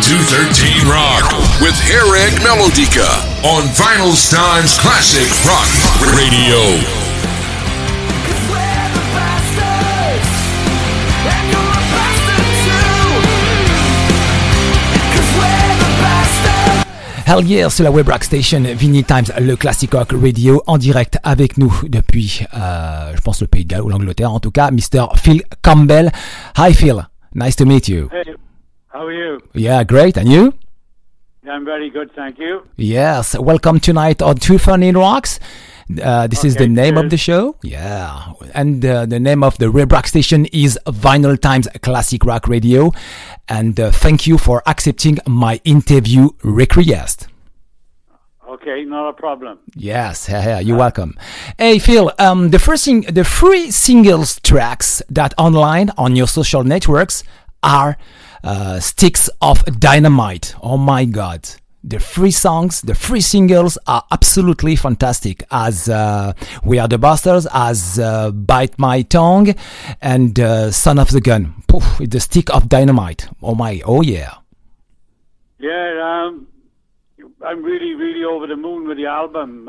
213 Rock with Eric Melodica on Vinyl Times Classic Rock Radio. Hell yeah, sur la web rock station Vinyl Times, le Classic Rock Radio, en direct avec nous depuis, je pense, le Pays de Galles ou l'Angleterre en tout cas, Mr. Phil Campbell. Hi Phil, nice to meet you. Hey, how are you? Yeah, great, and you? I'm very good, thank you. Yes, welcome tonight on 213 Rocks. This is the name of the show. Yeah. And the name of the web rock station is Vinyl Times Classic Rock Radio. And thank you for accepting my interview request. Okay, not a problem. Yes, you're welcome. Hey Phil, the three singles tracks that online on your social networks are Sticks of Dynamite. Oh my God. The three singles are absolutely fantastic, as We Are the Bastards, as Bite My Tongue, and Son of the Gun. Poof, the Stick of Dynamite. Oh yeah. Yeah, I'm really, really over the moon with the album.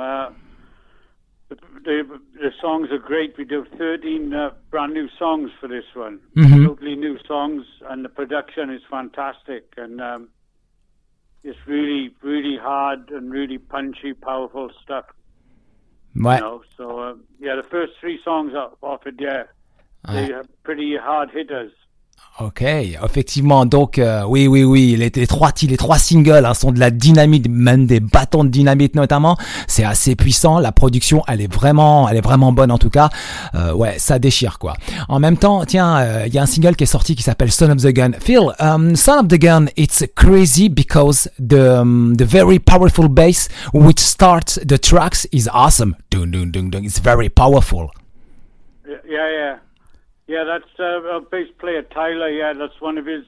The songs are great. We do 13 brand new songs for this one. Mm-hmm. Totally new songs, and the production is fantastic. And it's really, really hard and really punchy, powerful stuff. Ouais. You know? So, the first three songs are offered, they are pretty hard hitters. Ok, effectivement, donc oui, les trois singles sont de la dynamite, même des bâtons de dynamite notamment. C'est assez puissant. La production, elle est vraiment bonne en tout cas. Ouais, ça déchire quoi. En même temps, tiens, il y a un single qui est sorti qui s'appelle Son of the Gun. Phil, Son of the Gun, it's crazy because the very powerful bass which starts the tracks is awesome. Dun dun dun dun. It's very powerful. Yeah. Yeah, that's our bass player Tyler. Yeah, that's one of his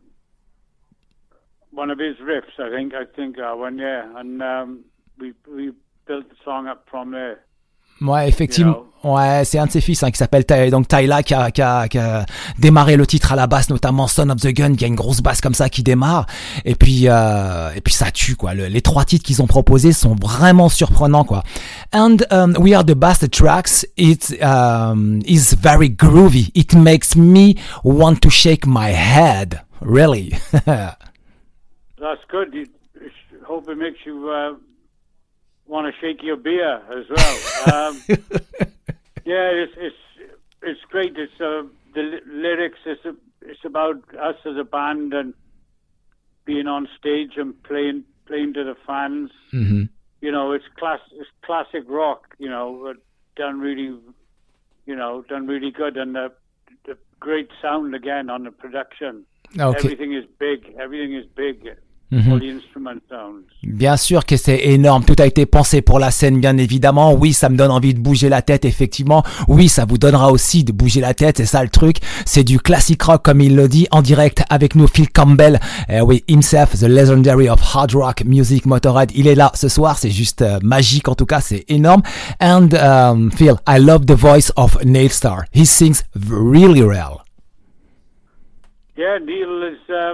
riffs. I think and we built the song up from there. Ouais, effectivement. Ouais, c'est un de ses fils qui s'appelle Tyler qui a démarré le titre à la basse, notamment Son of the Gun, qui a une grosse basse comme ça qui démarre. Et puis ça tue quoi. Les trois titres qu'ils ont proposés sont vraiment surprenants quoi. And We Are the Bastard tracks, it is very groovy. It makes me want to shake my head. Really. That's good. Hope it makes you want to shake your beer as well. Yeah, it's great. It's the lyrics. It's about us as a band and being on stage and playing to the fans. Mm-hmm. You know, it's classic rock. You know, done really good, and the great sound again on the production. Okay. Everything is big. Mm-hmm. All the instrument sounds. Bien sûr que c'est énorme, tout a été pensé pour la scène bien évidemment. Oui, ça me donne envie de bouger la tête effectivement. Oui, ça vous donnera aussi de bouger la tête, c'est ça le truc. C'est du classic rock comme il le dit en direct avec nous Phil Campbell. Oui, himself, the legendary of hard rock music Motorhead. Il est là ce soir, c'est juste magique en tout cas, c'est énorme. And Phil, I love the voice of Neil Starr. He sings really well. Yeah, Neil is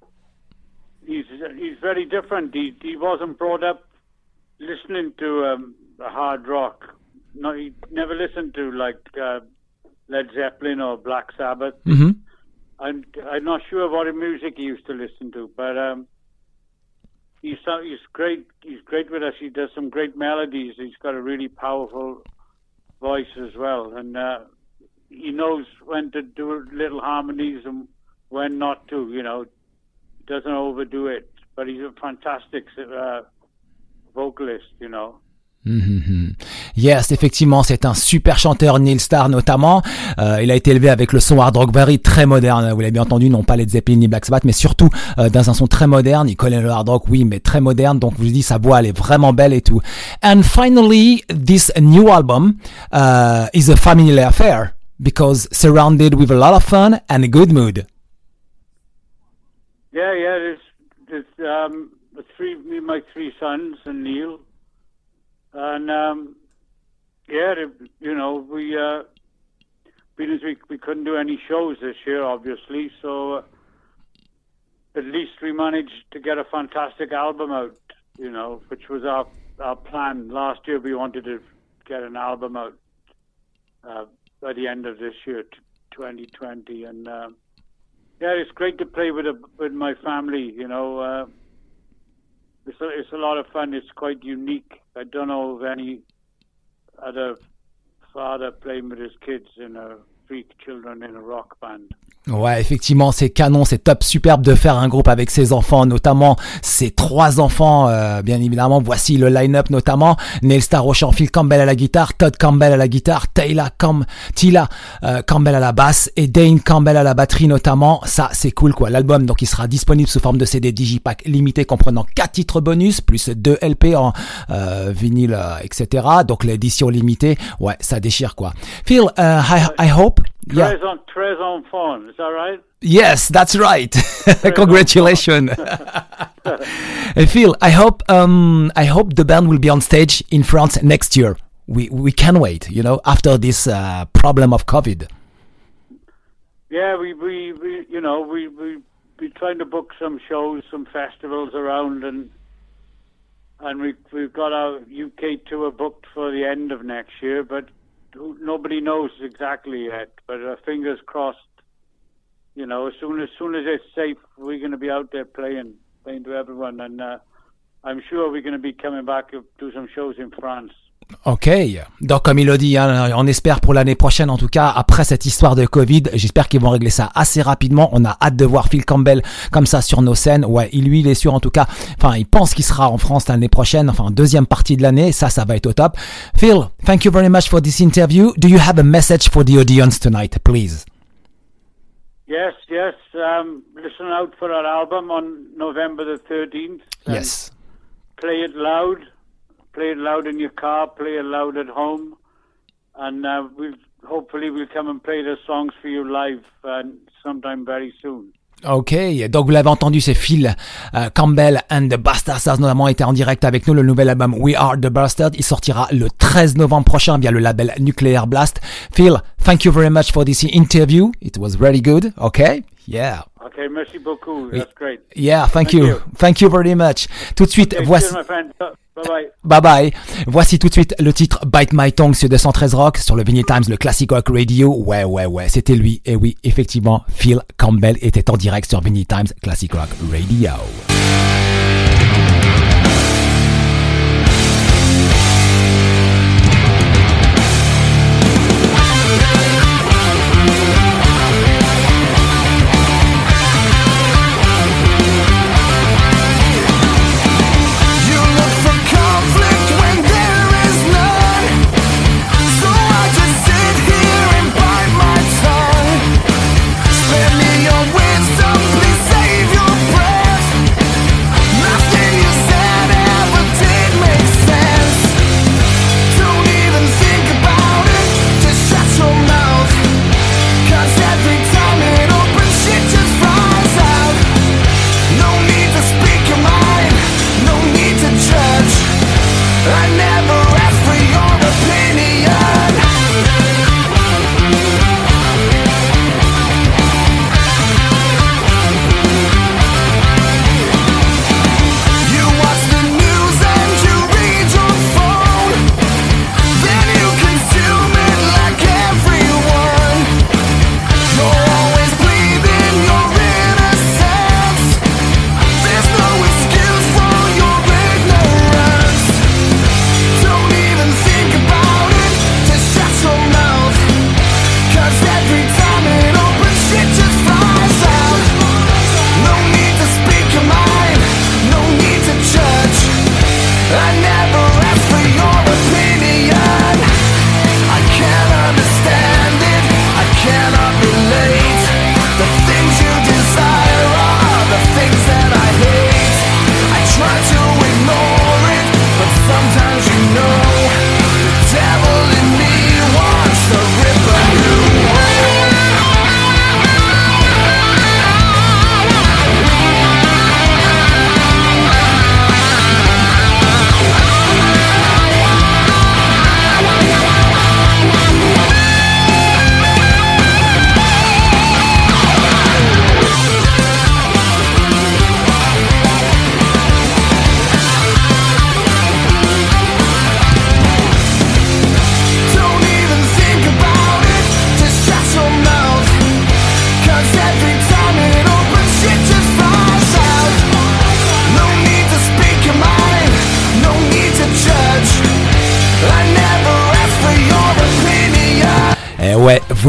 he's very different. He wasn't brought up listening to hard rock. No, he never listened to like Led Zeppelin or Black Sabbath. Mm-hmm. I'm not sure what music he used to listen to, but he's great. He's great with us. He does some great melodies. He's got a really powerful voice as well, and he knows when to do little harmonies and when not to. You know. Doesn't overdo it, but he's a fantastic vocalist, you know. Mm-hmm. Yes, effectivement, c'est un super chanteur, Neil Starr notamment. Il a été élevé avec le son hard rock very très moderne. Vous l'avez bien entendu, non pas Led Zeppelin ni Black Sabbath, mais surtout dans un son très moderne. Il connaît le hard rock, oui, mais très moderne. Donc, je vous dis, sa voix, elle est vraiment belle et tout. And finally, this new album is a family affair because surrounded with a lot of fun and a good mood. Yeah. There's my three sons and Neil, and we couldn't do any shows this year, obviously. So at least we managed to get a fantastic album out, which was our plan. Last year we wanted to get an album out by the end of this year, 2020. And it's great to play with my family, It's a lot of fun. It's quite unique. I don't know of any other father playing with his kids three children in a rock band. Ouais, effectivement, c'est canon, c'est top, superbe de faire un groupe avec ses enfants, notamment ses 3 enfants, bien évidemment. Voici le line-up, notamment Neil Starr au chant, Phil Campbell à la guitare, Todd Campbell à la guitare, Tila Campbell à la basse et Dane Campbell à la batterie, notamment. Ça, c'est cool, quoi. L'album, donc, il sera disponible sous forme de CD Digipack limité comprenant 4 titres bonus, plus 2 LP en vinyle, etc. Donc, l'édition limitée, ouais, ça déchire, quoi. Phil, I hope... Yeah. Tres on phone, is that right? Yes, that's right. Congratulations. Phil, I hope the band will be on stage in France next year. We can wait, after this problem of COVID. Yeah, we trying to book some shows, some festivals around, and we've got our UK tour booked for the end of next year, but nobody knows exactly yet, but fingers crossed. As soon as it's safe, we're going to be out there playing to everyone, and I'm sure we're going to be coming back to do some shows in France. Ok, donc comme il le dit, on espère pour l'année prochaine, en tout cas, après cette histoire de Covid, j'espère qu'ils vont régler ça assez rapidement. On a hâte de voir Phil Campbell comme ça sur nos scènes. Ouais, il est sûr, en tout cas, il pense qu'il sera en France l'année prochaine, deuxième partie de l'année, ça va être au top. Phil, thank you very much for this interview. Do you have a message for the audience tonight, please? Yes. Listen out for our album on November the 13th. Yes. Play it loud. Play it loud in your car, play it loud at home, and hopefully we'll come and play the songs for you live sometime very soon. Ok, donc vous l'avez entendu, c'est Phil Campbell and the Bastards, notamment été en direct avec nous. Le nouvel album We Are the Bastards, il sortira le 13 novembre prochain via le label Nuclear Blast. Phil, thank you very much for this interview. It was very good. Okay, yeah. Okay, merci beaucoup. That's great. Yeah, thank you. Thank you very much. Tout de suite, voici. My friend. Bye-bye. Bye-bye. Voici tout de suite le titre Bite My Tongue sur 213 Rock, sur le Vinyl Times, le Classic Rock Radio. Ouais, c'était lui. Et oui, effectivement, Phil Campbell était en direct sur Vinyl Times, Classic Rock Radio. Spare me your wisdom, please save your breath.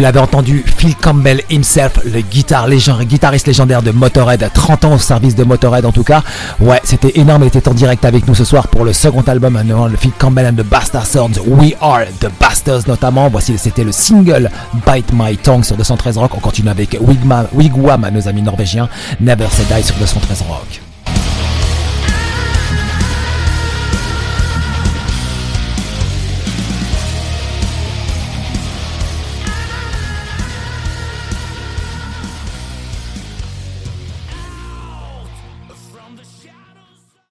vous l'avez entendu, Phil Campbell himself, le guitariste légendaire de Motorhead, 30 ans au service de Motorhead en tout cas. Ouais, c'était énorme, il était en direct avec nous ce soir pour le second album, le Phil Campbell and the Bastard Sons, We Are the Bastards notamment. Voici, c'était le single Bite My Tongue sur 213 Rock. On continue avec Wigwam, nos amis norvégiens, Never Say Die sur 213 Rock. From the shadow